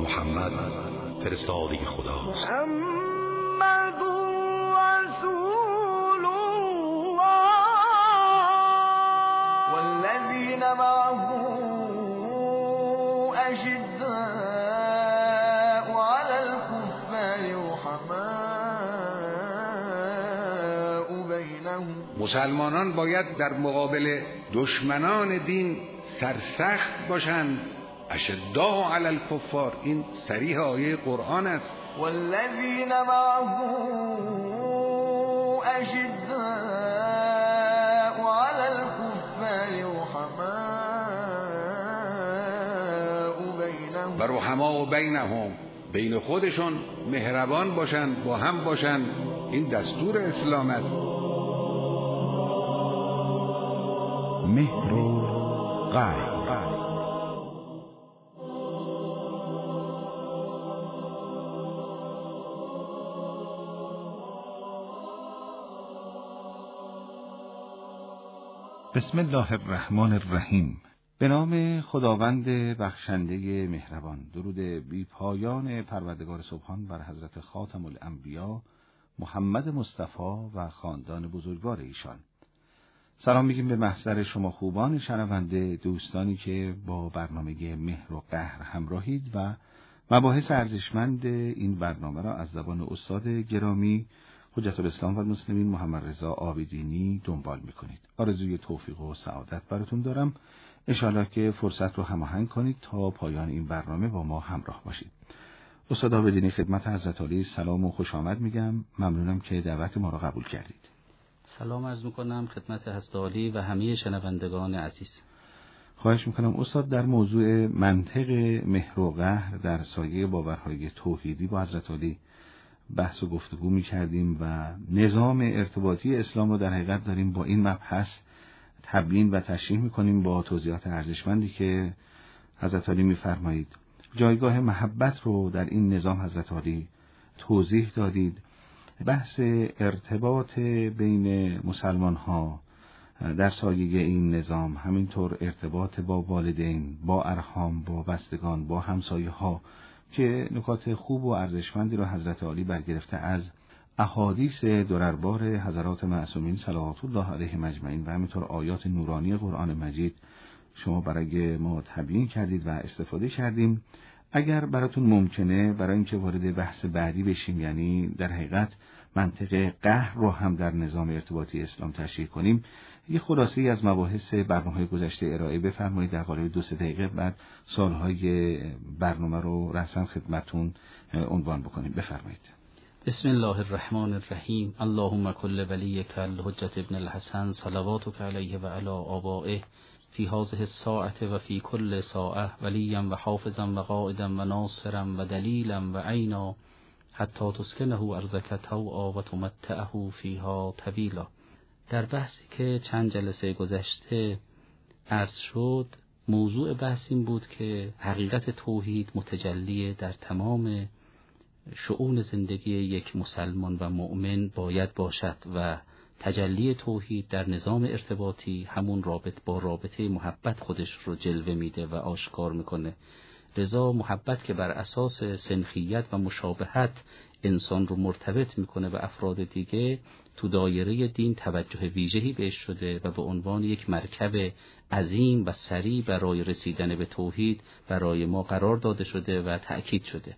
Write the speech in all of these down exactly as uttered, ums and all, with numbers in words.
محمد فرستاده خداست. محمد رسول الله والذین معه اشداء علی الكفار رحماء بینهم. مسلمانان باید در مقابل دشمنان دین سرسخت باشند. اشداء علی الکفار، این صریح آیه قرآن است. والذین معه اشداء علی الکفار رحماء بینهم. و رحماء بینهم، بین خودشون مهربان باشند، با هم باشند. این دستور اسلام است. مهر و قهر. بسم الله الرحمن الرحیم. به نام خداوند بخشنده مهربان. درود بی پایان پروردگار سبحان بر حضرت خاتم الانبیا محمد مصطفی و خاندان بزرگوار ایشان. سلام میگیم به محضر شما خوبان شنونده، دوستانی که با برنامه مهر و قهر همراهید و مباحث ارزشمند این برنامه را از زبان استاد گرامی حجت الاسلام و المسلمین محمد رضا عابدینی دنبال میکنید. آرزوی توفیق و سعادت براتون دارم. انشاءالله که فرصت رو هماهنگ کنید تا پایان این برنامه با ما همراه باشید. استاد عابدینی خدمت حضرت عالی سلام و خوش آمد میگم. ممنونم که دعوت ما را قبول کردید. سلام عرض میکنم خدمت حضرت عالی و همه شنوندگان عزیز. خواهش میکنم استاد در موضوع منطق مهر و قهر در سایه باورهای توحیدی با حضرت عالی بحث و گفتگو می‌کردیم و نظام ارتباطی اسلام رو در حقیقت داریم با این مبحث تبیین و تشریح می‌کنیم با توضیحات ارزشمندی که حضرت عالی می‌فرمایید. جایگاه محبت رو در این نظام حضرت عالی توضیح دادید. بحث ارتباط بین مسلمان‌ها در سایه این نظام، همینطور ارتباط با والدین، با ارحام، با بستگان، با همسایه‌ها که نکات خوب و ارزشمندی را حضرت عالی برگرفته از احادیث درربار حضرات معصومین صلوات الله علیهم اجمعین و همینطور آیات نورانی قرآن مجید شما برای ما تبیین کردید و استفاده کردیم. اگر براتون ممکنه برای اینکه وارد بحث بعدی بشیم، یعنی در حقیقت منطق قهر رو هم در نظام ارتباطی اسلام تشریح کنیم، یه خلاصه‌ای از مباحث برنامه‌های گذشته ارائه بفرمایید در قالب دو سه دقیقه، بعد سوال‌های برنامه رو رسما خدمتتون عنوان بکنیم. بفرمایید. بسم الله الرحمن الرحیم. اللهم کل ولیک الحجة ابن الحسن صلواتک علیه و علی آبائه فی هذه الساعة و فی کل ساعة ولیا و حافظا و قائدا و ناصرا و دلیلا و عینا حتی تسکنه ارضک طوعا و تمتعه فیها طویلا. در بحثی که چند جلسه گذشته عرض شد، موضوع بحث این بود که حقیقت توحید متجلی در تمام شؤون زندگی یک مسلمان و مؤمن باید باشد و تجلی توحید در نظام ارتباطی همون رابط با رابطه محبت خودش رو جلوه میده و آشکار میکنه. لذا محبت که بر اساس سنخیت و مشابهت انسان رو مرتبط میکنه به افراد دیگه، تو دایره دین توجه ویژه‌ای بهش شده و به عنوان یک مرکب عظیم و سریع برای رسیدن به توحید برای ما قرار داده شده و تأکید شده.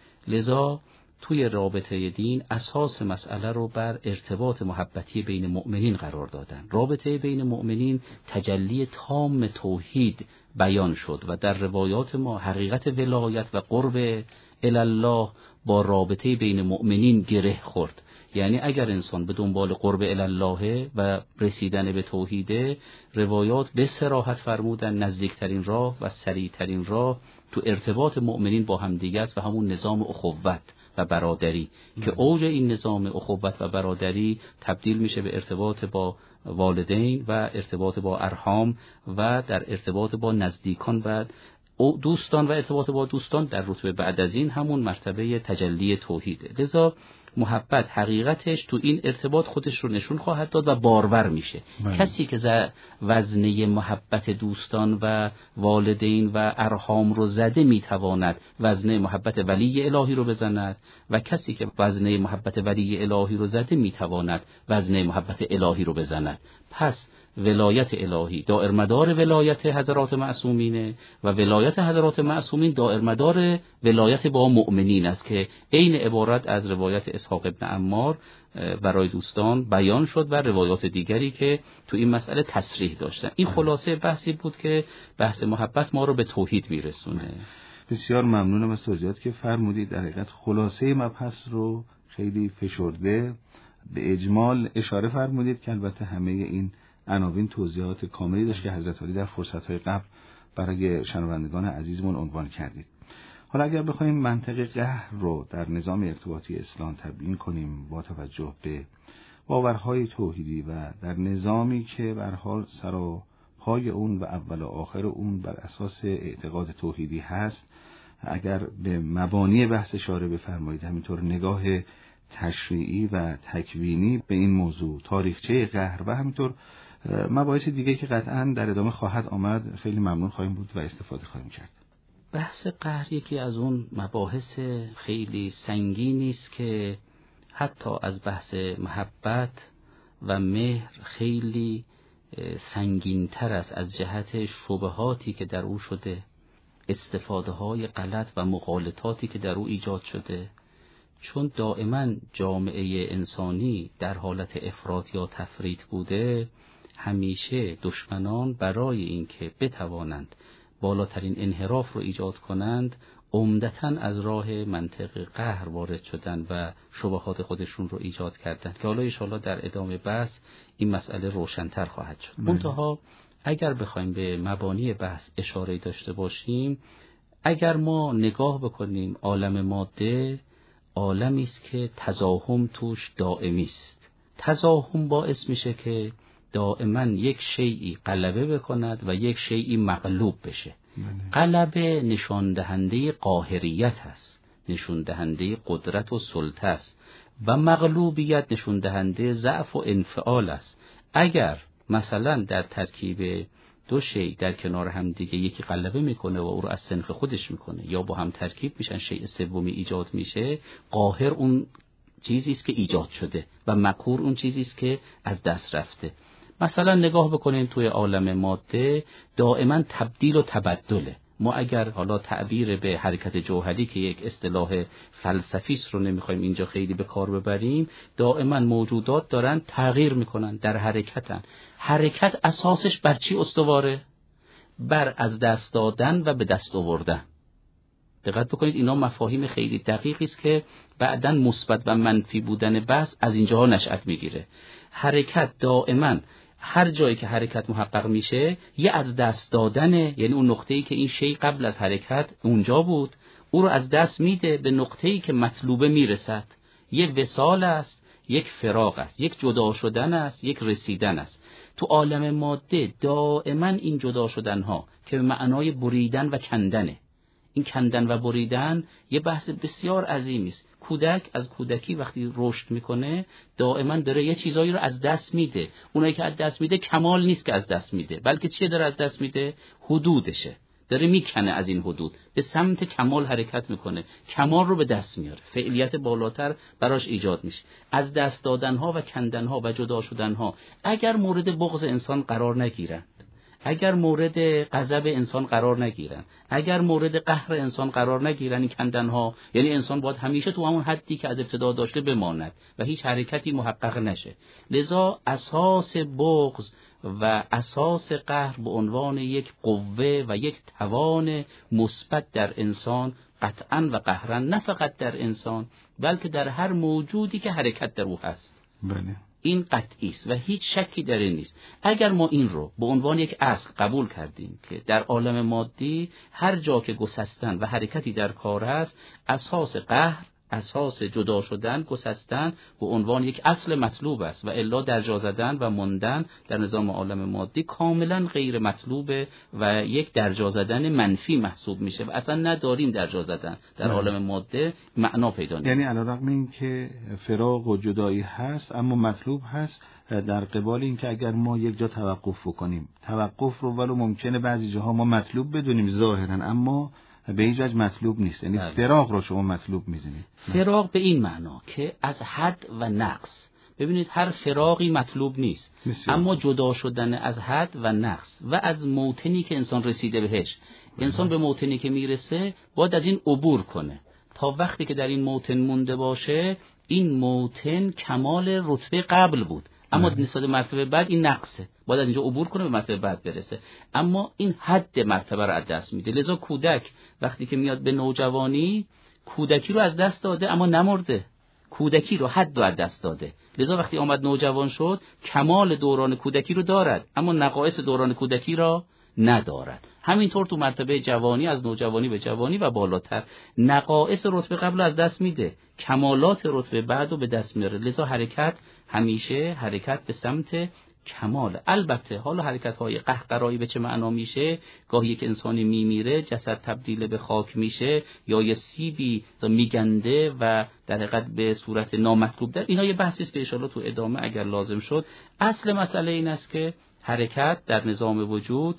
لذا توی رابطه دین اساس مسئله رو بر ارتباط محبتی بین مؤمنین قرار دادن. رابطه بین مؤمنین تجلی تام توحید بیان شد و در روایات ما حقیقت ولایت و قرب الله با رابطه بین مؤمنین گره خورد. یعنی اگر انسان به دنبال قرب الله و رسیدن به توحیده، روایات به صراحت فرمودن نزدیکترین راه و سریعترین راه تو ارتباط مؤمنین با همدیگه است و همون نظام اخوت و برادری که اوج این نظام اخوت و برادری تبدیل میشه به ارتباط با والدین و ارتباط با ارحام و در ارتباط با نزدیکان و دوستان و ارتباط با دوستان در رتبه بعد از این همون مرتبه تجلی توحیده. لذا محبت حقیقتش تو این ارتباط خودش رو نشون خواهد داد و بارور میشه. بله. کسی که وزنه محبت دوستان و والدین و ارحام رو زده میتواند وزنه محبت ولی الهی رو بزند و کسی که وزنه محبت ولی الهی رو زده میتواند وزنه محبت الهی رو بزند. پس ولایت الهی دائر مدار ولایت حضرات معصومینه و ولایت حضرات معصومین دائر مدار ولایت با مؤمنین است که عین عبارت از روایت اسحاق ابن عمار برای دوستان بیان شد و روایات دیگری که تو این مسئله تصریح داشتن. این خلاصه بحثی بود که بحث محبت ما رو به توحید میرسونه. بسیار ممنونم از توضیحاتی که فرمودید. در حقیقت خلاصه مبحث رو خیلی فشرده به اجمال اشاره فرمودید که البته همه این عناوین توضیحات کاملی داشت که حضرت علی در فرصت‌های قبل برای شنوندگان عزیزمون عنوان کردید. حالا اگر بخوایم منطق قهر رو در نظام ارتباطی اسلام تبیین کنیم با توجه به باورهای توحیدی و در نظامی که به هر حال سر و پای اون و اول و آخر اون بر اساس اعتقاد توحیدی هست، اگر به مبانی بحث اشاره بفرمایید، همینطور نگاه تشریعی و تکوینی به این موضوع، تاریخچه قهر و همینطور مباحث دیگه که قطعاً در ادامه خواهد آمد، خیلی ممنون خواهیم بود و استفاده خواهیم کرد. بحث قهر یکی از اون مباحث خیلی سنگینی است که حتی از بحث محبت و مهر خیلی سنگین‌تر است از جهت شبهاتی که در او شده، استفاده های غلط و مغالطاتی که در او ایجاد شده. چون دائما جامعه انسانی در حالت افراط یا تفریط بوده، همیشه دشمنان برای اینکه بتوانند بالاترین انحراف رو ایجاد کنند عمدتاً از راه منطق قهر وارد شدن و شبهات خودشون رو ایجاد کردن که حالا ان شاءالله در ادامه بحث این مسئله روشن‌تر خواهد شد. منتها اگر بخوایم به مبانی بحث اشاره داشته باشیم، اگر ما نگاه بکنیم عالم ماده عالمی است که تزاحم توش دائمی است. تزاحم باعث میشه که دائما یک شیئی غلبه بکند و یک شیئی مغلوب بشه. غلبه نشان دهنده قاهریت است، نشان دهنده قدرت و سلطه است و مغلوبیت نشان دهنده ضعف و انفعال است. اگر مثلا در ترکیب دو شی در کنار هم دیگه یکی غلبه میکنه و او رو از سنخ خودش میکنه یا با هم ترکیب میشن، شیء سومی ایجاد میشه، قاهر اون چیزی است که ایجاد شده و مقهور اون چیزی است که از دست رفته. مثلا نگاه بکنین توی عالم ماده دائما تبدیل و تبدله. ما اگر حالا تعبیر به حرکت جوهری که یک اصطلاح فلسفی است رو نمیخوایم اینجا خیلی به کار ببریم، دائما موجودات دارن تغییر میکنن، در حرکتن. حرکت اساسش بر چی استواره؟ بر از دست دادن و به دست آوردن. دقت بکنید اینا مفاهیم خیلی دقیقی است که بعداً مثبت و منفی بودن بحث از اینجاها نشأت میگیره. حرکت دائما هر جایی که حرکت محقق میشه یه از دست دادنه، یعنی اون نقطه‌ای که این شی قبل از حرکت اونجا بود او رو از دست میده به نقطه‌ای که مطلوبه میرسد. یک وصال است، یک فراق است، یک جدا شدن است، یک رسیدن است. تو عالم ماده دائما این جدا شدنها که به معنای بریدن و کندنه. این کندن و بریدن یه بحث بسیار عظیمی است. کودک از کودکی وقتی رشد میکنه دائما داره یه چیزایی رو از دست میده. اونایی که از دست میده کمال نیست که از دست میده، بلکه چیه داره از دست میده؟ حدودشه. داره میکنه از این حدود به سمت کمال حرکت میکنه، کمال رو به دست میاره، فعلیت بالاتر براش ایجاد میشه. از دست دادنها و کندنها و جدا شدنها اگر مورد بغض انسان قرار نگیرن، اگر مورد غضب انسان قرار نگیرن، اگر مورد قهر انسان قرار نگیرن، این کندنها یعنی انسان باید همیشه تو همون حدی که از ابتدا داشته بماند و هیچ حرکتی محقق نشه. لذا اساس بغض و اساس قهر به عنوان یک قوه و یک توان مثبت در انسان قطعاً و قهراً نه فقط در انسان بلکه در هر موجودی که حرکت در او هست. بله. این قطعی است و هیچ شکی در این نیست. اگر ما این رو به عنوان یک اصل قبول کردیم که در عالم مادی هر جا که گسستن و حرکتی در کار است، اساس قهر اساس جدا شدن، گسستن به عنوان یک اصل مطلوب است و الا درجا زدن و ماندن در نظام عالم مادی کاملا غیر مطلوبه و یک درجا زدن منفی محسوب میشه و اصلا نداریم درجا زدن در عالم ماده معنا پیدا نمیکنه. یعنی علیرغم این که فراق و جدایی هست اما مطلوب هست، در قبال این که اگر ما یک جا توقف بکنیم، توقف رو ولو ممکنه بعضی جاها ما مطلوب بدونیم ظاهرا اما به هیچ وجه مطلوب نیست. یعنی بله. فراق رو شما مطلوب می‌دونید. فراق به این معنا که از حد و نقص، ببینید هر فراقی مطلوب نیست بسیار. اما جدا شدن از حد و نقص و از موطنی که انسان رسیده بهش، انسان به موطنی که میرسه باید از این عبور کنه. تا وقتی که در این موطن مونده باشه، این موطن کمال رتبه قبل بود اما نسبت مرتبه بعد این نقصه، باید از اینجا عبور کنه به مرتبه بعد برسه، اما این حد مرتبه رو از دست میده. لذا کودک وقتی که میاد به نوجوانی، کودکی رو از دست داده اما نمرده، کودکی رو حد رو از دست داده. لذا وقتی آمد نوجوان شد، کمال دوران کودکی رو دارد اما نقایص دوران کودکی را ندارد. همینطور تو مرتبه جوانی، از نوجوانی به جوانی و بالاتر، نقایص رتبه قبل از دست میده، کمالات رتبه بعد رو به دست میاره. لذا حرکت همیشه حرکت به سمت کمال. البته حالا حرکت های قهقرایی به چه معنا میشه؟ گاهی یک انسانی میمیره، جسد تبدیل به خاک میشه، یا یه سیبی میگنده و در حقیقت به صورت نامطلوب در اینا یه بحثی است که ان شاء الله تو ادامه اگر لازم شد. اصل مسئله این است که حرکت در نظام وجود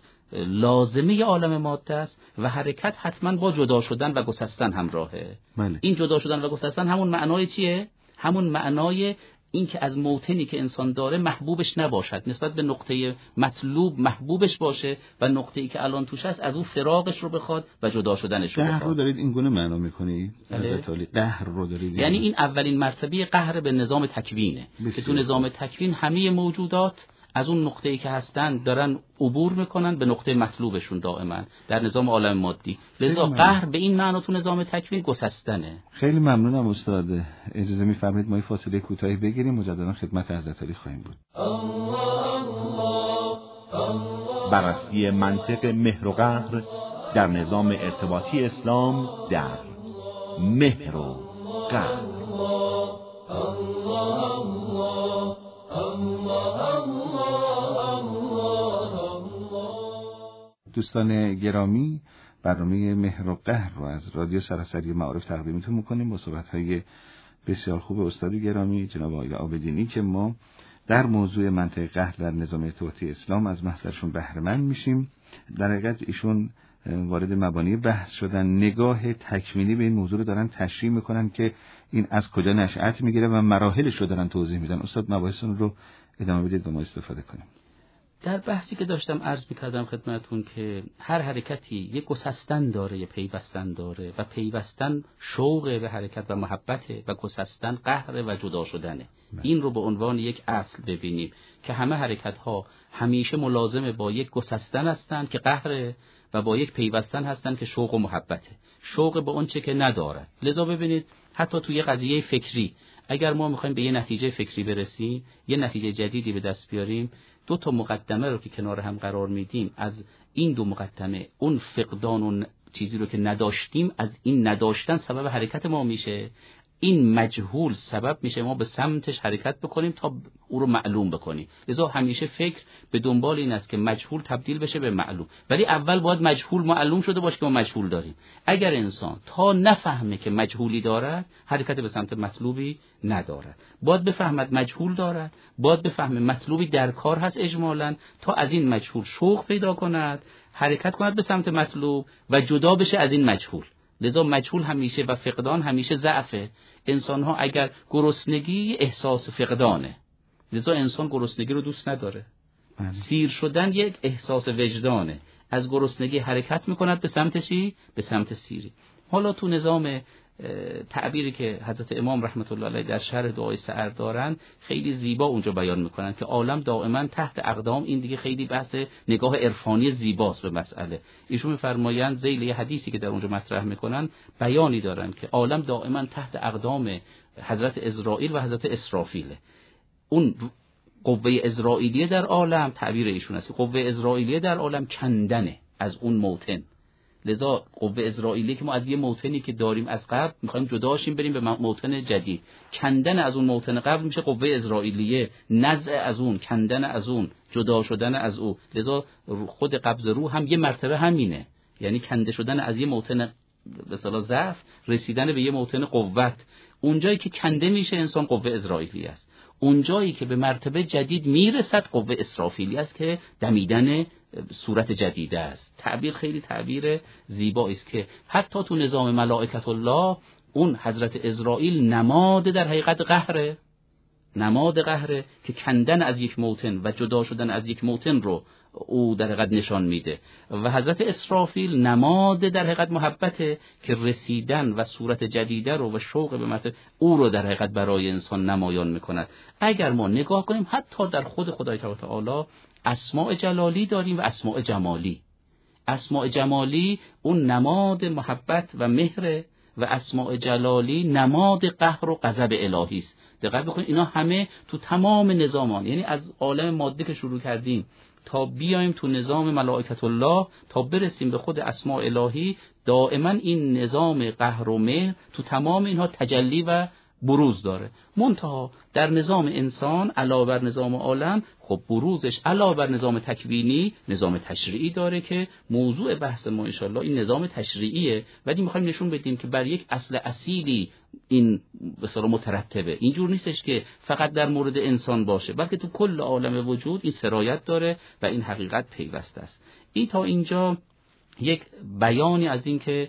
لازمه عالم ماده است و حرکت حتما با جدا شدن و گسستن همراهه. بله. این جدا شدن و گسستن همون معنای چیه؟ همون معنای این که از موطنی که انسان داره محبوبش نباشد، نسبت به نقطه مطلوب محبوبش باشه و نقطه‌ای که الان توش هست از اون فراقش رو بخواد و جدا شدنش رو بخواد. قهر رو دارید این گونه معنا می‌کنید؟ بله. حضرت علی قهر رو دارید. یعنی این اولین مرتبه قهر به نظام تکوینه بسیار. که تو نظام تکوین همه موجودات از اون نقطه‌ای که هستن دارن عبور میکنن به نقطه مطلوبشون دائما در نظام عالم مادی. لذا قهر به این معنا تو نظام تکوین گسستنه. خیلی ممنونم استاد. اجازه می‌فرمایید ما یه فاصله کوتاهی بگیریم، مجددا خدمت حضرت علی خواهیم بود. بررسی منطق مهر و قهر در نظام ارتباطی اسلام در مهر و قهر. دوستان گرامی، برنامه مهر و قهر رو از رادیو سراسری معارف تقدیمتون میکنیم با صحبت‌های بسیار خوب استاد گرامی جناب آقای عابدینی که ما در موضوع منطق قهر در نظام ارتباطی اسلام از محضرشون بهره مند میشیم. در حقیقت ایشون وارد مبانی بحث شدن، نگاه تکوینی به این موضوع رو دارن تشریح میکنن که این از کجا نشأت میگیره و مراحلش رو دارن توضیح میدن. استاد مباحثتون رو ادامه بدید و ما استفاده کنیم. در بحثی که داشتم عرض می‌کردم خدمتتون که هر حرکتی یک گسستن داره، یک پیوستن داره و پیوستن شوق به حرکت و محبت و گسستن قهر و جدا شدنه. این رو به عنوان یک اصل ببینیم که همه حرکت‌ها همیشه ملازم با یک گسستن هستند که قهر و با یک پیوستن هستند که شوق و محبته. شوق به اون چه که ندارد. لذا ببینید حتی توی قضیه فکری اگر ما می‌خوایم به یه نتیجه فکری برسیم، یه نتیجه جدیدی به دست بیاریم، دو تا مقدمه رو که کنار هم قرار میدیم، از این دو مقدمه اون فقدان اون چیزی رو که نداشتیم، از این نداشتن سبب حرکت ما میشه، این مجهول سبب میشه ما به سمتش حرکت بکنیم تا او رو معلوم بکنیم. لذا همیشه فکر به دنبال این است که مجهول تبدیل بشه به معلوم، ولی اول باید مجهول معلوم شده باشه که ما مجهول داریم. اگر انسان تا نفهمه که مجهولی دارد، حرکت به سمت مطلوبی ندارد. باید بفهمد مجهول دارد، باید بفهمه مطلوبی در کار هست اجمالاً، تا از این مجهول شوق پیدا کند، حرکت کند به سمت مطلوب و جدا بشه از این مجهول. لذا مجهول همیشه و فقدان همیشه ضعفه. انسان ها اگر گرسنگی احساس فقدانه، لذا انسان گرسنگی رو دوست نداره. سیر شدن یک احساس وجدانه، از گرسنگی حرکت میکند به سمت چی؟ به سمت سیری. حالا تو نظام تعبیری که حضرت امام رحمت الله علیه در شرح دعای سحر دارن خیلی زیبا اونجا بیان میکنن که عالم دائما تحت اقدام. این دیگه خیلی بحث نگاه عرفانی زیباست به مسئله. ایشون میفرمایند ذیل یه حدیثی که در اونجا مطرح میکنن بیانی دارن که عالم دائما تحت اقدام حضرت عزرائیل و حضرت اسرافیل. اون قوه عزرائیلیه در عالم، تعبیر ایشون است، قوه عزرائیلیه در عالم کندنه از اون موطن لذا قوه اسرائیلی که ما از یه موطنی که داریم از قبل میخوایم جداشیم بریم به موطن جدید، کندن از اون موطن قبل میشه قوه اسرائیلیه، نزع از اون، کندن از اون، جدا شدن از او. لذا خود قبض روح هم یه مرتبه همینه، یعنی کنده شدن از یه موطن به اصطلاح ضعف رسیدن به یه موطن قوت. اونجایی که کنده میشه انسان قوه اسرائیلی است، اونجایی که به مرتبه جدید میرسد قوه اسرافیلی است که دمیدن صورت جدیده است. تعبیر خیلی تعبیر زیبایی است که حتی تو نظام ملائکت الله اون حضرت اسرائیل نماد در حقیقت قهره، نماد قهره که کندن از یک موطن و جدا شدن از یک موطن رو او در حقیقت نشان میده، و حضرت اسرافیل نماد در حقیقت محبته که رسیدن و صورت جدیده رو و شوق به مرتبه او رو در حقیقت برای انسان نمایان میکند. اگر ما نگاه کنیم حتی در خود خدای تعالی اسماء جلالی داریم و اسماء جمالی. اسماء جمالی اون نماد محبت و مهر و اسماء جلالی نماد قهر و غضب الهی است. دقت بکنید اینا همه تو تمام نظامان، یعنی از عالم ماده که شروع کردیم تا بیایم تو نظام ملائکت الله تا برسیم به خود اسماء الهی، دائما این نظام قهر و مهر تو تمام اینها تجلی و بروز داره. منتها در نظام انسان علاوه بر نظام عالم، خب بروزش علاوه بر نظام تکوینی نظام تشریعی داره که موضوع بحث ما انشالله این نظام تشریعیه، ولی میخوایم نشون بدیم که بر یک اصل اصیلی این به اصطلاح مترتبه. اینجور نیستش که فقط در مورد انسان باشه، بلکه تو کل عالم وجود این سرایت داره و این حقیقت پیوسته است. این تا اینجا یک بیانی از این که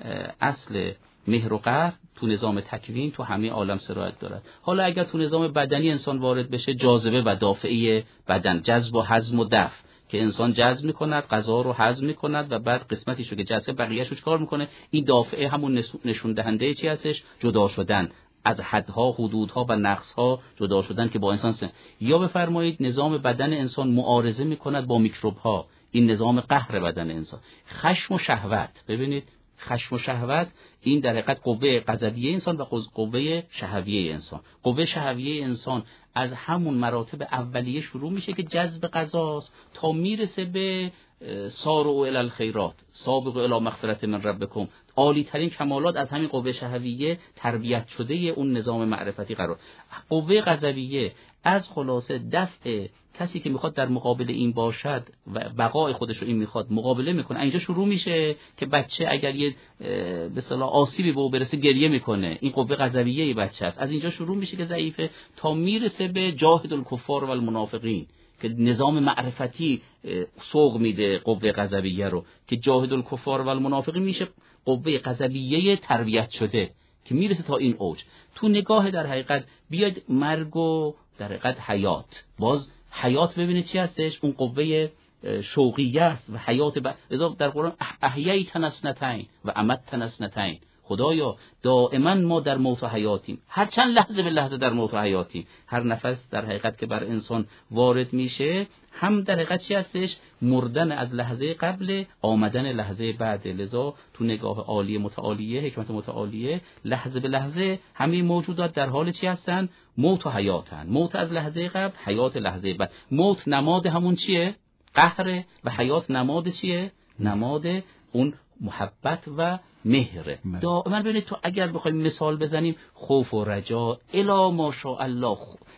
اصل مهر و قهر تو نظام تکوین تو همه عالم سرایت دارد. حالا اگر تو نظام بدنی انسان وارد بشه، جاذبه و دافعه بدن، جذب و هضم و دفع که انسان جذب میکند، غذا رو هضم میکند و بعد قسمتیش رو که جذب بقیه‌اش رو چیکار میکنه؟ این دافعه همون نشون دهنده چی هستش؟ جدا شدن از حدها، حدودها و نقصها، جدا شدن که با انسان سن. یا بفرمایید نظام بدن انسان معارضه میکند با میکروب‌ها، این نظام قهر بدن انسان. خشم و شهوت، ببینید خشم و شهوت این در حقیقت قوه غضبیه انسان و قوه شهویه انسان. قوه شهویه انسان از همون مراتب اولیه شروع میشه که جذب غذاست تا میرسه به سارعوا الی الخیرات، سابقوا الی مغفرة من ربکم. عالی ترین کمالات از همین قوه شهویه تربیت شده اون نظام معرفتی قرار. قوه غضبیه از خلاصه دفع کسی که میخواد در مقابل این باشد و بقای خودش رو این میخواد مقابله میکنه. اینجا شروع میشه که بچه اگر یه به اصطلاح آسیبی به او برسه گریه میکنه، این قوه غضبیه بچه است. از اینجا شروع میشه که ضعیفه تا میرسه به جاهد الکفار و المنافقین که نظام معرفتی سوق میده قوه غضبیه رو، که جاهد الکفار و المنافقین میشه قوه غضبیه تربیت شده که میرسه تا این اوج. تو نگاه در حقیقت بیاد مرگ و در حقیقت حیات، باز حیات ببینید چی هستش؟ اون قوه شوقیه است و حیات ب... در قرآن احییتن اثنتین و امتن اثنتین. خدایا دائما ما در موت و حیاتیم، هر چند لحظه به لحظه در موت و حیاتیم. هر نفس در حقیقت که بر انسان وارد میشه هم در حقیقت چی هستش؟ مردن از لحظه قبل، آمدن لحظه بعد. لذا تو نگاه عالی متعالیه، حکمت متعالیه، لحظه به لحظه همه موجودات در حال چی هستن؟ موت و حیاتن. موت از لحظه قبل، حیات لحظه بعد. موت نماد همون چیه؟ قهر. و حیات نماد چیه؟ نماد اون محبت و مهر. دائما ببینید تو اگر بخوایم مثال بزنیم، خوف و رجا الا ماشاءالله،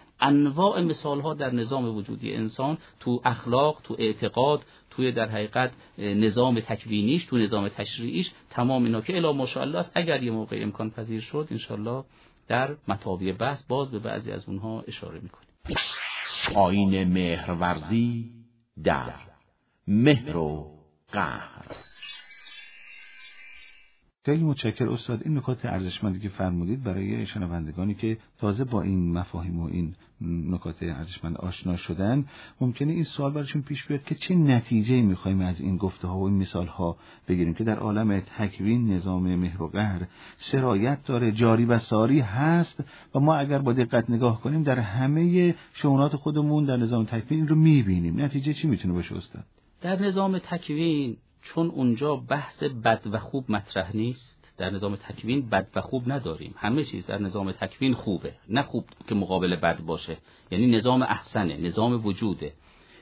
انواع مثال ها در نظام وجودی انسان، تو اخلاق، تو اعتقاد، توی در حقیقت نظام تکوینیش، تو نظام تشریعیش، تمام اینا که الا ماشاءالله است. اگر یه موقع امکان پذیر شد انشالله در مطابع بحث باز به بعضی از اونها اشاره میکنیم. آیین مهرورزی در مهر و قهر. خیلی متشکرم استاد. این نکات ارزشمندی که فرمودید برای شنوندگانی که تازه با این مفاهیم و این نکات ارزشمند آشنا شدن، ممکنه این سوال براشون پیش بیاد که چه نتیجه‌ای می‌خوایم از این گفته ها و این مثال ها بگیریم که در عالم تکوین نظام مهر و قهر سرایت داره، جاری و ساری هست و ما اگر با دقت نگاه کنیم در همه شؤونات خودمون در نظام تکوین این رو می‌بینیم. نتیجه چی میتونه باشه استاد؟ در نظام تکوین چون اونجا بحث بد و خوب مطرح نیست، در نظام تکوین بد و خوب نداریم. همه چیز در نظام تکوین خوبه، نه خوب که مقابل بد باشه، یعنی نظام احسنه، نظام وجوده.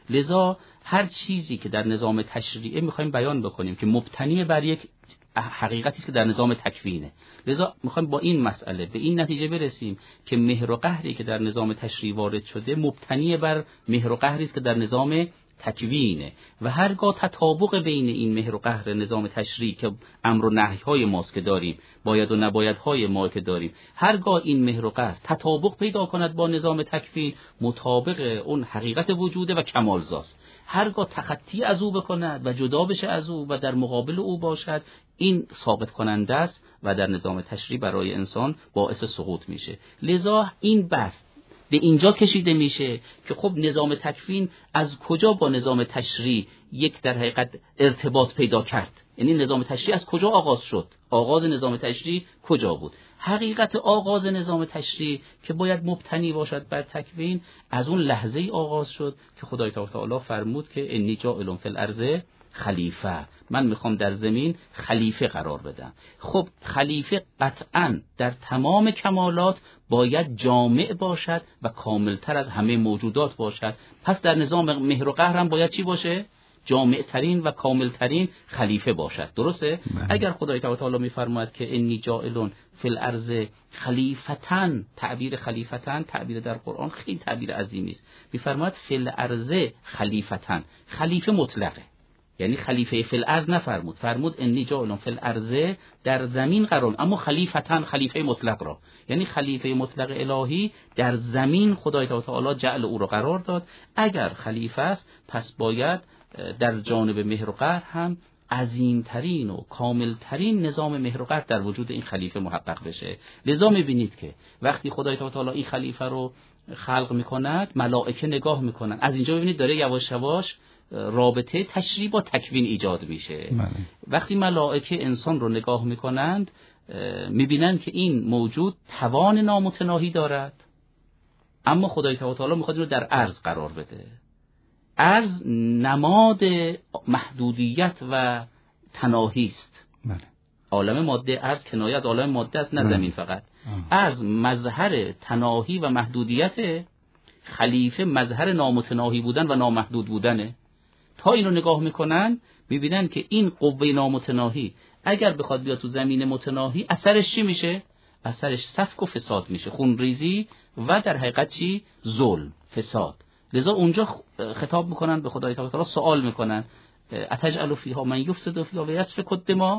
لذا هر چیزی که در نظام تشریعی میخوایم بیان بکنیم که مبتنی بر یک حقیقتی است که در نظام تکوینه، لذا میخوایم با این مسئله به این نتیجه برسیم که مهر و قهری که در نظام تشریع وارد شده مبتنی بر مهر و قهری است که در نظام تکوینه و هرگاه تطابق بین این مهر و قهر نظام تشریع که امر و نهی های ماست که داریم، باید و نباید های ما که داریم، هرگاه این مهر و قهر تطابق پیدا کند با نظام تکوین، مطابق اون حقیقت وجوده و کمالزاست. هرگاه تخطی از او بکند و جدا بشه از او و در مقابل او باشد، این ثابت کننده است و در نظام تشریع برای انسان باعث سقوط میشه. لذا این بحث به اینجا کشیده میشه که خب نظام تکوین از کجا با نظام تشریع یک در حقیقت ارتباط پیدا کرد، یعنی نظام تشریع از کجا آغاز شد، آغاز نظام تشریع کجا بود. حقیقت آغاز نظام تشریع که باید مبتنی باشد بر تکوین از اون لحظه ای آغاز شد که خدای تعالی فرمود که انی جاعل فی الارض خلیفه، من میخوام در زمین خلیفه قرار بدم. خب خلیفه قطعاً در تمام کمالات باید جامع باشد و کاملتر از همه موجودات باشد. پس در نظام مهر و قهر هم باید چی باشه؟ جامع ترین و کامل ترین خلیفه باشد. درسته؟ مهم. اگر خدای تعالی میفرماید که انی جاعل فی الارض خلیفتن، تعبیر خلیفتن تعبیر در قرآن خیلی تعبیر عظیمی است. میفرماید فی الارض خلیفتن، خلیفه مطلقه، یعنی خلیفه فی الارض نفرمود، فرمود انی جاعل فی الارض، در زمین قرار، اما خلیفتن خلیفه مطلق را، یعنی خلیفه مطلق الهی در زمین خدای تعالی جعل او را قرار داد. اگر خلیفه است پس باید در جانب مهر و قهر هم عظیمترین و کاملترین نظام مهر و قهر در وجود این خلیفه محقق بشه. لذا میبینید که وقتی خدای تعالی این خلیفه رو خلق میکند، ملائکه نگاه میکنن. از اینجا ببینید داره یواش یواش رابطه تشریع با تکوین ایجاد میشه. ماله. وقتی ملائکه انسان رو نگاه میکنند میبینند که این موجود توان نامتناهی دارد، اما خدای تعالی میخواد رو در عرض قرار بده. عرض نماد محدودیت و تناهی است. بله. عالم ماده عرض کنایه از عالم ماده است، نه زمین فقط. عرض مظهر تناهی و محدودیت، خلیفه مظهر نامتناهی بودن و نامحدود بودنه. تا اینو نگاه میکنن میبینن که این قوه نامتناهی اگر بخواد بیاد تو زمین متناهی، اثرش چی میشه؟ اثرش سفک و فساد میشه، خونریزی و در حقیقت چی؟ ظلم، فساد. لذا اونجا خطاب میکنن به خدای تعالی، سوال میکنن اتجعل فیها من یفسد فیها و یسفک الدماء.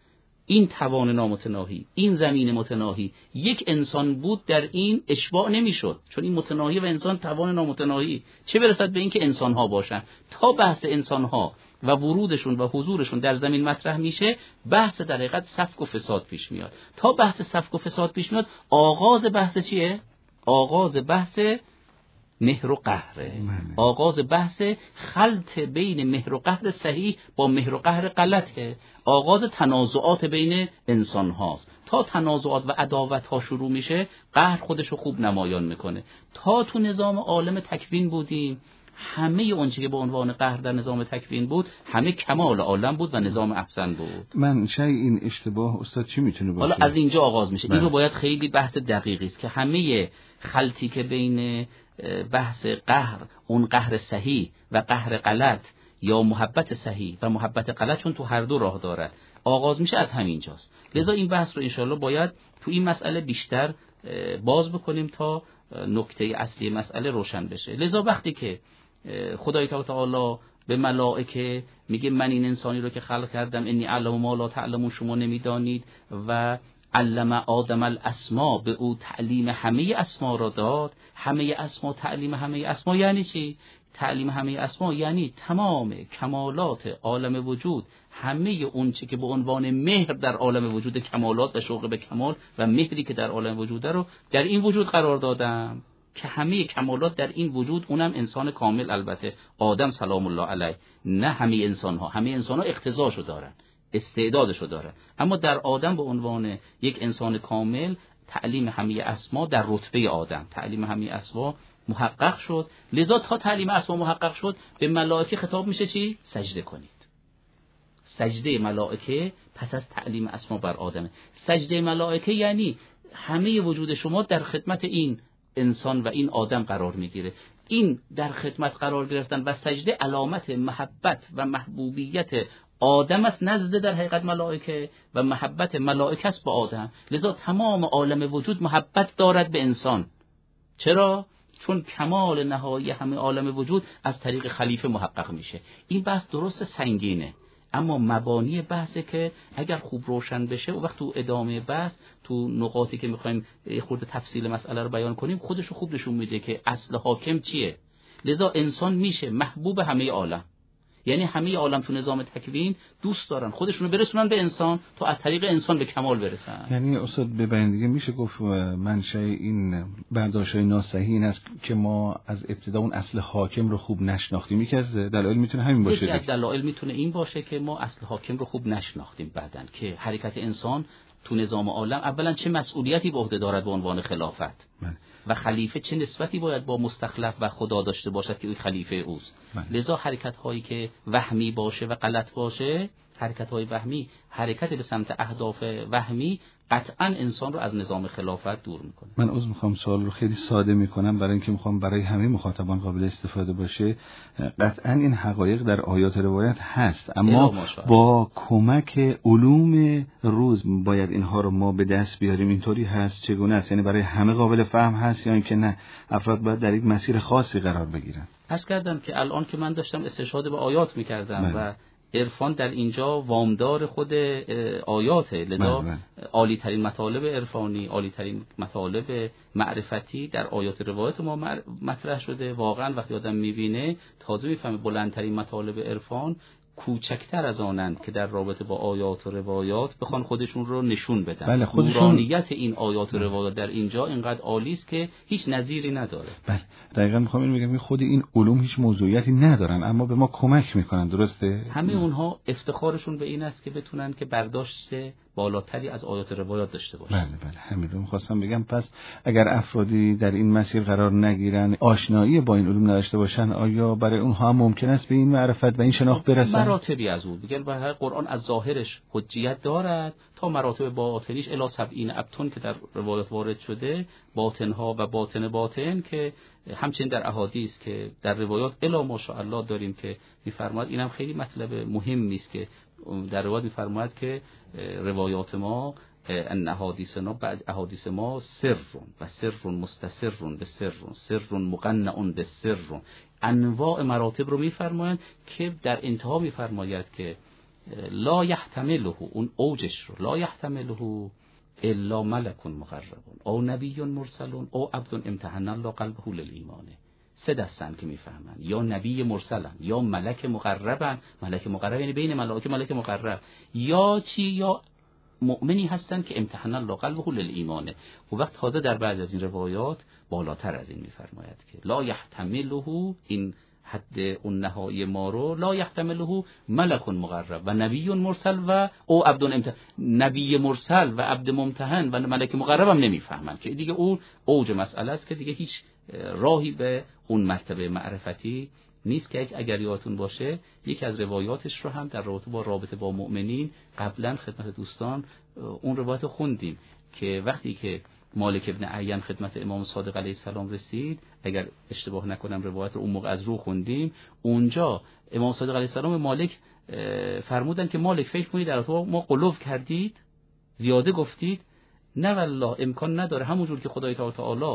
این توان نامتناهی، این زمین متناهی، یک انسان بود در این اشباع نمیشد، چون این متناهی و انسان توان نامتناهی، چه برسد به این که انسان ها باشن. تا بحث انسان ها و ورودشون و حضورشون در زمین مطرح میشه، بحث در حقیقت سفک و فساد پیش میاد. تا بحث سفک و فساد پیش میاد، آغاز بحث چیه؟ آغاز بحث مهر و قهره، آغاز بحث خلط بین مهر و قهر صحیح با مهر و قهر غلطه، آغاز تنازعات بین انسان هاست. تا تنازعات و عداوت ها شروع میشه، قهر خودشو خوب نمایان میکنه. تا تو نظام عالم تکوین بودیم، همه اونچه که به عنوان قهر در نظام تکوین بود، همه کمال عالم بود و نظام احسن بود. من شای این اشتباه استاد چی میتونه باشه؟ حالا از اینجا آغاز میشه. این رو باید خیلی بحث دقیقی است که همه خلطی که بین بحث قهر، اون قهر صحیح و قهر غلط، یا محبت صحیح و محبت غلط، چون تو هر دو راه دارد، آغاز میشه از همینجاست. لذا این بحث رو انشالله باید تو این مسئله بیشتر باز بکنیم تا نکته اصلی مسئله روشن بشه. لذا وقتی که خدای تعالی به ملائکه میگه من این انسانی رو که خلق کردم، انی اعلم ما لا تعلمون، شما نمیدانید، و علم آدم الاسما، به او تعلیم همه اسما را داد. همه اسما، تعلیم همه اسما یعنی چی؟ تعلیم همه اسما یعنی تمام کمالات عالم وجود، همه اون چی که به عنوان مهر در عالم وجود، کمالات و شوق به کمال و مهری که در عالم وجوده رو در این وجود قرار دادم، که همه کمالات در این وجود، اونم انسان کامل، البته آدم سلام الله علیه، نه همه انسان ها. همه انسان ها اقتضاشو دارن، استعدادشو دارن، اما در آدم به عنوان یک انسان کامل تعلیم همه اسما در رتبه آدم، تعلیم همه اسما محقق شد. لذا تا تعلیم اسما محقق شد، به ملائکه خطاب میشه چی؟ سجده کنید. سجده ملائکه پس از تعلیم اسما بر آدمه. سجده ملائکه یعنی همه وجود شما در خدمت این انسان و این آدم قرار میگیره. این در خدمت قرار گرفتن و سجده علامت محبت و محبوبیت آدم است نزد در حقیقت ملائکه و محبت ملائکه است به آدم. لذا تمام عالم وجود محبت دارد به انسان. چرا؟ چون کمال نهایی همه عالم وجود از طریق خلیفه محقق میشه. این بحث درست سنگینه، اما مبانی بحثه که اگر خوب روشن بشه و وقت تو ادامه بحث تو نقاطی که میخوایم خورده تفصیل مسئله رو بیان کنیم خودشو خوب نشون میده که اصل حاکم چیه. لذا انسان میشه محبوب همه عالم، یعنی همه عالم تو نظام تکوین دوست دارن خودشونو برسونن به انسان تا از طریق انسان به کمال برسن. یعنی استاد ببین دیگه میشه گفت منشأ این برداشت‌های ناصحیح این است که ما از ابتدا اون اصل حاکم رو خوب نشناختیم. یکی از دلایل میتونه همین باشه. یکی از دلایل میتونه این باشه که ما اصل حاکم رو خوب نشناختیم. بعدن که حرکت انسان تو نظام عالم اولا چه مسئولیتی به عهده دارد به عنوان خلافت من. و خلیفه چه نسبتی باید با مستخلف و خدا داشته باشد که او خلیفه اوست. من. لذا حرکت هایی که وهمی باشه و غلط باشه، حرکت های وهمی، حرکت به سمت اهداف وهمی قطعا انسان رو از نظام خلافت دور میکنه. من عذر میخوام سوال رو خیلی ساده میکنم برای اینکه میخوام برای همه مخاطبان قابل استفاده باشه. قطعا این حقایق در آیات روایت هست، اما با کمک علوم روز باید اینها رو ما به دست بیاریم. اینطوری هست؟ چگونه است؟ یعنی برای همه قابل فهم هست یا اینکه نه افراد باید در یک مسیر خاصی قرار بگیرن؟ عرض کردم که الان که من داشتم استشهاد به آیات میکردم و عرفان در اینجا وامدار خود آیاته، لذا عالی ترین مطالب عرفانی، عالی ترین مطالب معرفتی در آیات روایت ما مطرح شده. واقعا وقتی آدم میبینه تازه میفهمه بلندترین مطالب عرفان کوچکتر از آنند که در رابطه با آیات و روایات بخوان خودشون رو نشون بدن. بله خودشون... نورانیت این آیات و روایات در اینجا اینقدر عالی است که هیچ نظیری نداره. بله دقیقاً میخوام اینو بگم، خود این علوم هیچ موضوعیتی ندارن اما به ما کمک میکنن. درسته؟ همه اونها افتخارشون به این است که بتونن که برداشت بالاتری از آیات روایات داشته باشن. بله بله همین رو میخواستم بگم. پس اگر افرادی در این مسیر قرار نگیرن، آشنایی با این علوم نداشته باشن، آیا برای اونها هم ممکن است به این معرفت و این شناخت برسن؟ مراتبی از اون میگن به قرآن از ظاهرش حجیت دارد تا مراتب باطنیش الی سبعین ابتون که در روایات وارد شده، باطنها و باطن باطن که همچنین در احادیث که در روایات الی ماشاءالله داریم که میفرماد. اینم خیلی مطلب مهمی است که در روایات میفرماد که روایات ما ان احادیثنا بعد احادیث ما سر و سر مستسر به سر سر مقنع به سر، انواع مراتب رو میفرمایند که در انتها میفرماید که لا یحتمله، اون اوجش رو لا یحتمله الا ملک مقرب او نبی مرسل او عبد امتحن الله قلبه للایمان. سه دستن که میفهمن، یا نبی مرسلن یا ملک مقربن. ملک مقرب یعنی بین ملائکه ملک مقرب، یا چی؟ یا مؤمنی هستن که امتحان الله قلبه للایمان. و وقت تازه در بعض از این روایات بالاتر از این میفرماید که لا یحتمله، این حد اون نهایی ما رو، لا یحتمله ملک مقرب و نبی مرسل و او عبد امتحن. نبی مرسل و عبد ممتحن و ملک مقرب هم نمیفهمن که دیگه اون اوج مسئله است که دیگه هیچ راهی به اون مرتبه معرفتی نیست. که اگر یادتون باشه یکی از روایاتش رو هم در رابطه با رابطه با مؤمنین قبلا خدمت دوستان اون روایت خوندیم که وقتی که مالک ابن عیان خدمت امام صادق علیه السلام رسید، اگر اشتباه نکنم روایت رو اون موقع از رو خوندیم، اونجا امام صادق علیه السلام مالک فرمودن که مالک فکر کنید در تو ما قلوف کردید، زیاده گفتید؟ نه والله امکان نداره. همونجور که خدای تعالی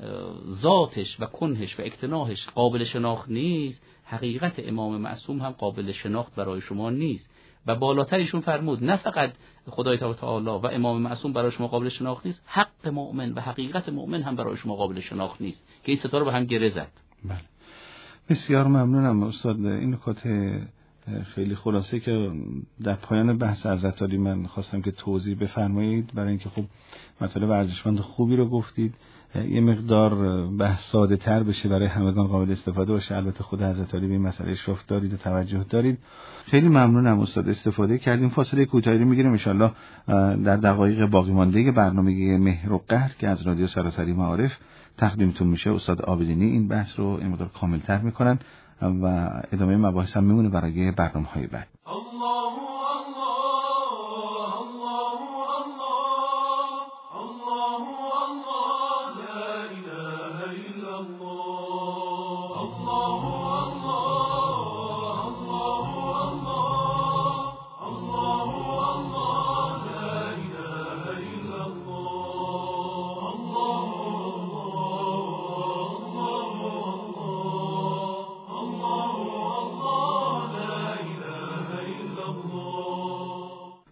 ذاتش و کنهش و اقتناعش قابل شناخت نیست، حقیقت امام معصوم هم قابل شناخت برای شما نیست. و بالاترشون فرمود نه فقط خدای تعالی و امام معصوم برای شما قابل شناخت نیست، حق مؤمن و حقیقت مؤمن هم برای شما قابل شناخت نیست، که این ستاره به هم گره زد. بله بسیار ممنونم استاد. این نکات خیلی خلاصه که در پایان بحث حضرت علی من خواستم که توضیح بفرمایید، برای اینکه خب مطالب ارزشمند خوبی رو گفتید، یه مقدار بحث ساده تر بشه برای همگان قابل استفاده باشه. البته خود حضرت علی به این مسئله اشراف دارید و توجه دارید. خیلی ممنونم استاد، استفاده کردیم. فاصله کوتاهی رو میگیریم، ان شاءالله در دقایق باقی مانده برنامه مهر و قهر که از رادیو سراسری معارف تقدیمتون میشه، استاد عابدینی این بحث رو این مقدار کاملتر میکنن و ادامه مباحث هم میمونه برای برنامه‌های بعد.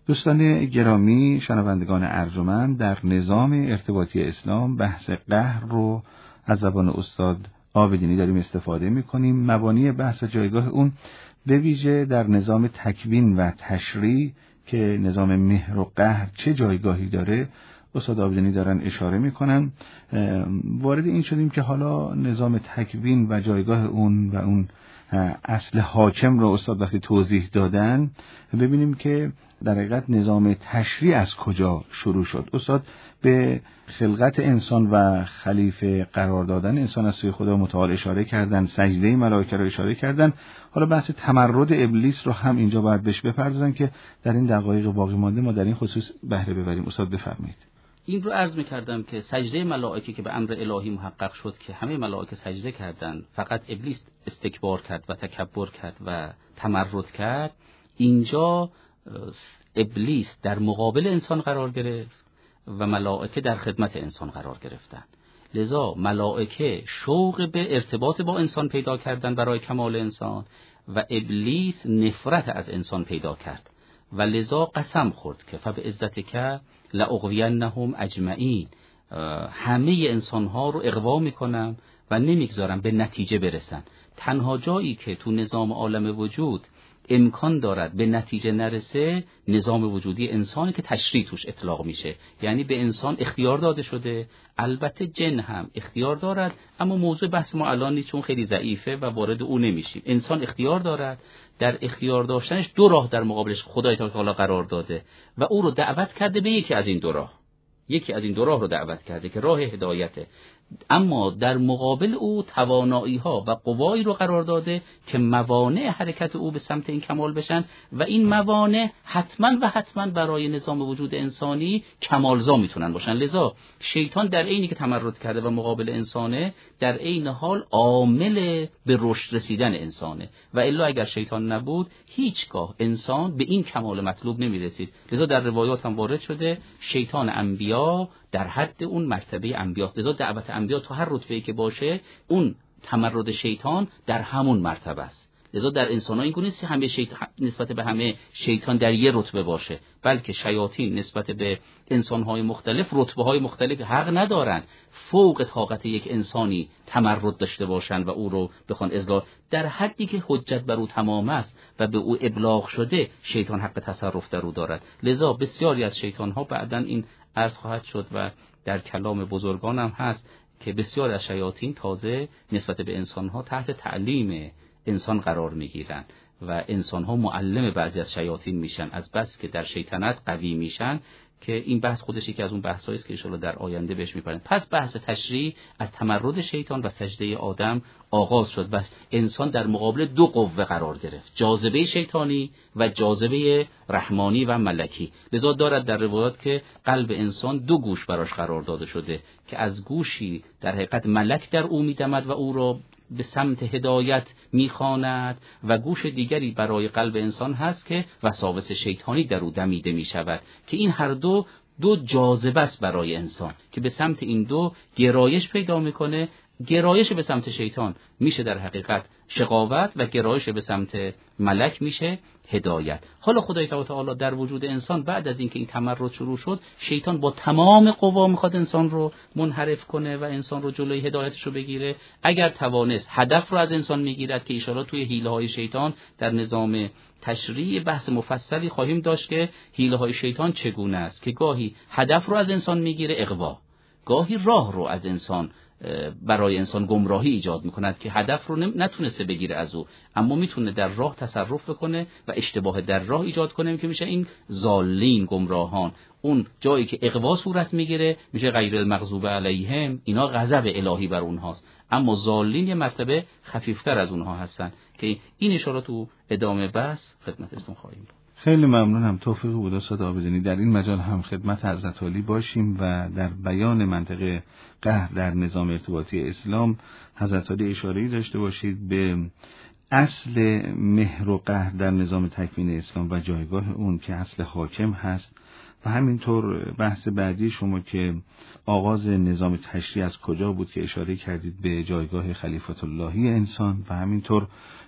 دوستان گرامی، شنوندگان ارجمند، در نظام ارتباطی اسلام بحث قهر رو از زبان استاد عابدینی داریم استفاده می‌کنیم. مبانی بحث و جایگاه اون به ویژه در نظام تکوین و تشریع که نظام مهر و قهر چه جایگاهی داره استاد عابدینی دارن اشاره میکنن. وارد این شدیم که حالا نظام تکوین و جایگاه اون و اون اصل حاکم رو استاد وقتی توضیح دادن، ببینیم که در حقیقت نظام تشریع از کجا شروع شد. استاد به خلقت انسان و خلیفه قرار دادن انسان از سوی خدا متعال اشاره کردن، سجده ملائکه رو اشاره کردن. حالا بحث تمرد ابلیس رو هم اینجا باید بهش بپردازن که در این دقایق باقی مانده ما در این خصوص بهره ببریم. استاد بفرمایید. این رو عرض می‌کردم که سجده ملائکه که به امر الهی محقق شد که همه ملائکه سجده کردند، فقط ابلیس استکبار کرد و تکبر کرد و تمرد کرد. اینجا ابلیس در مقابل انسان قرار گرفت و ملائکه در خدمت انسان قرار گرفتند. لذا ملائکه شوق به ارتباط با انسان پیدا کردن برای کمال انسان و ابلیس نفرت از انسان پیدا کرد و لذا قسم خورد که فبعزتک لاغوینهم اجمعین، همه انسانها رو اغوا میکنم و نمیگذارم به نتیجه برسن. تنها جایی که تو نظام عالم وجود امکان دارد به نتیجه نرسه نظام وجودی انسانی که تشریع توش اطلاق میشه، یعنی به انسان اختیار داده شده. البته جن هم اختیار دارد، اما موضوع بحث ما الان نیست چون خیلی ضعیفه و وارد او نمیشیم. انسان اختیار دارد، در اختیار داشتنش دو راه در مقابلش خدای تعالی قرار داده و او رو دعوت کرده به یکی از این دو راه، یکی از این دو راه رو دعوت کرده که راه هدایته، اما در مقابل او توانایی ها و قوایی رو قرار داده که موانع حرکت او به سمت این کمال بشن و این موانع حتما و حتما برای نظام وجود انسانی کمالزا میتونن باشن. لذا شیطان در عینی که تمرد کرده و مقابل انسانه، در عین حال عامل به رشد رسیدن انسانه و الا اگر شیطان نبود هیچگاه انسان به این کمال مطلوب نمیرسید. لذا در روایات هم وارد شده شیطان انبیا در حد اون مرتبه انبیاست. لذا دعوت انبیا تو هر رتبه‌ای که باشه اون تمرد شیطان در همون مرتبه است. لذا در انسان‌ها این گونه نیست همه شیطان نسبت به همه شیطان در یه رتبه باشه، بلکه شیاطین نسبت به انسان‌های مختلف رتبه‌های مختلف حق ندارن فوق طاقت یک انسانی تمرد داشته باشن و او رو بخوان اذلال. در حدی که حجت بر او تمام است و به او ابلاغ شده شیطان حق تصرف در او دارد. لذا بسیاری از شیطان‌ها بعداً این عرض خواهد شد و در کلام بزرگان هم هست که بسیار از شیاطین تازه نسبت به انسان‌ها تحت تعلیم انسان قرار می‌گیرند و انسان‌ها معلم بعضی از شیاطین میشن از بس که در شیطنت قوی میشن، که این بحث خودش یکی از اون بحثایی است که ان شاءالله در آینده بهش می‌پردازیم. پس بحث تشریع از تمرد شیطان و سجده آدم آغاز شد و انسان در مقابل دو قوه قرار گرفت، جاذبه شیطانی و جاذبه رحمانی و ملکی. لذا دارد در روایات که قلب انسان دو گوش براش قرار داده شده که از گوشی در حقیقت ملک در او می‌دمد و او را به سمت هدایت میخواند و گوش دیگری برای قلب انسان هست که وساوس شیطانی در او دمیده میشود، که این هر دو دو جاذبه است برای انسان که به سمت این دو گرایش پیدا میکنه. گرایش به سمت شیطان میشه در حقیقت شقاوت و گرایش به سمت ملک میشه هدایت. حالا خدای تعالی در وجود انسان بعد از اینکه این تمرد شروع شد، شیطان با تمام قوا میخواد انسان رو منحرف کنه و انسان رو جلوی هدایتش رو بگیره. اگر توانست هدف رو از انسان میگیرد که ان شاءالله توی حیله های شیطان در نظام تشریع بحث مفصلی خواهیم داشت که حیله های شیطان چگونه است، که گاهی هدف رو از انسان میگیره اغوا، گاهی راه رو از انسان برای انسان گمراهی ایجاد میکند که هدف رو نتونسته بگیره از او، اما میتونه در راه تصرف بکنه و اشتباه در راه ایجاد کنه که میشه این ضالین گمراهان. اون جایی که اغوا صورت میگیره میشه غیر المغضوب علیهم، اینا غضب الهی بر اونهاست، اما ضالین یه مرتبه خفیفتر از اونها هستن که این اشاره تو ادامه بحث خدمتتون خواهیم بود. خیلی ممنونم. توفیق بود استاد عابدینی در این مجال هم خدمت حضرت عالی باشیم و در بیان منطق قهر در نظام ارتباطی اسلام حضرت عالی اشاره‌ای داشته باشید به اصل مهر و قهر در نظام تکوین اسلام و جایگاه اون که اصل حاکم هست و همینطور بحث بعدی شما که آغاز نظام تشریع از کجا بود که اشاره کردید به جایگاه خلیفة اللهی انسان و همینطور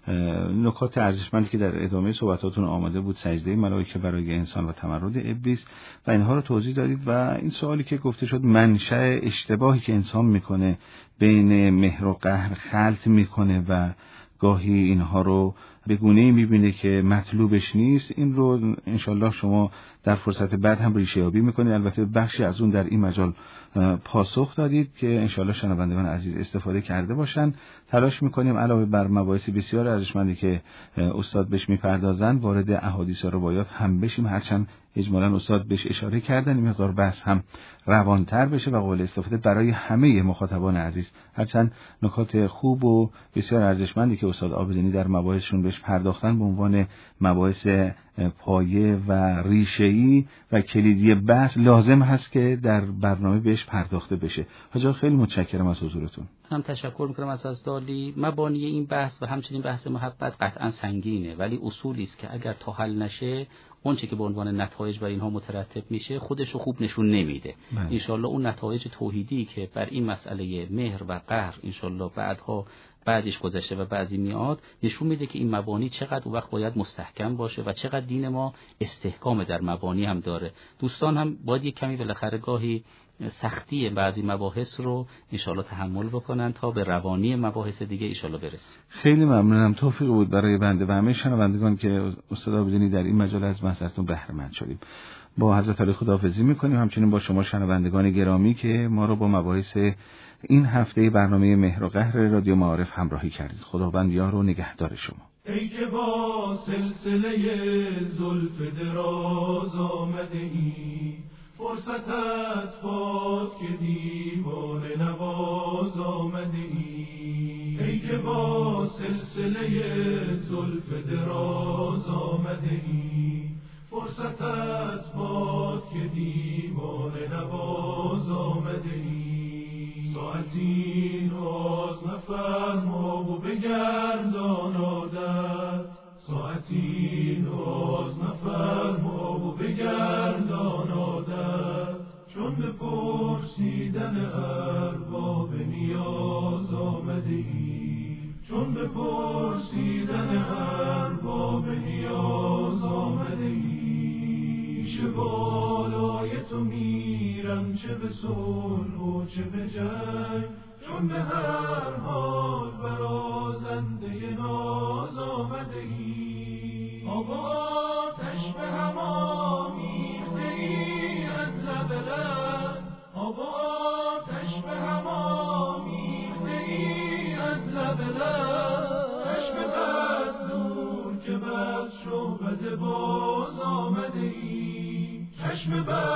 نکات ارزشمندی که در ادامه صحبتاتون آمده بود، سجده ملائکه برای انسان و تمرد ابلیس و اینها رو توضیح دادید. و این سوالی که گفته شد منشأ اشتباهی که انسان میکنه بین مهر و قهر خلط میکنه و گاهی اینها رو به گونه‌ای می‌بینه که مطلوبش نیست، این رو انشالله شما در فرصت بعد هم ریشه یابی می‌کنید. البته بخشی از اون در این مجال پاسخ دادید که انشالله شنوندگان عزیز استفاده کرده باشن. تلاش می‌کنیم علاوه بر مباحث بسیار ارزشمندی که استاد بهش می‌پردازن وارد احادیث و روایات هم بشیم، هرچند اجمالاً استاد بهش اشاره کردن این مقدار بحث هم روانتر بشه و قابل استفاده برای همه مخاطبان عزیز. هرچند نکات خوب و بسیار ارزشمندی که استاد عابدینی در مباحثشون بهش پرداختن به عنوان مباحث پایه و ریشه‌ای و کلیدی بحث لازم هست که در برنامه بهش پرداخته بشه. حاجی خیلی متشکرم از حضورتون. هم تشکر میکنم از از دالی. مبانی این بحث و همچنین بحث محبت قطعا سنگینه، ولی اصولی است که اگر تا حل نشه اون چه که به عنوان نتایج بر اینها مترتب میشه خودش رو خوب نشون نمیده. ان شاءالله اون نتایج توحیدی که بر این مسئله مهر و قهر ان شاءالله بعدها بعدش گذشته و بعضی میاد نشون میده که این مبانی چقدر اون وقت باید مستحکم باشه و چقدر دین ما استحکام در مبانی هم داره. دوستان هم باید یک کمی بالاخره گاهی سختی بعضی مباحث رو انشالله تحمل بکنن تا به روانی مباحث دیگه انشالله برسیم. خیلی ممنونم، توفیق بود برای بنده و همه شنوندگان که استاد عابدینی در این مجال از بحثتون بهره مند شدیم. با حضرت علی خداحافظی میکنیم، همچنین با شما شنوندگان گرامی که ما رو با مباحث این هفته برنامه مهر و قهر رادیو معارف همراهی کردید. خداوند یار و نگهدار شما. ای که با سلسله زلف دراز آمده ای، فرصتت باد که دیوانه نواز آمده ای. ای که با سلسله زلف دراز آمده ای، فرصتت باد که دیوانه نواز آمده ای. ساعتی ناز نفرما و بگردان عادت، ساعتی ناز نفرما و بگردان عادت. چون به پرسیدن ارباب نیاز آمده ای، چون به پرسیدن ارباب نیاز آمده ای. چه بالای تو میرم چه به صلح و چه به جنگ، چون به هر حال برازنده ناز آمده ای. آب آتش به هم آمیخته ای از لب لب، آب آتش به هم آمیخته ای از لب لب. چشم بد نور که بس شعبده باز آمده ای، چشم بد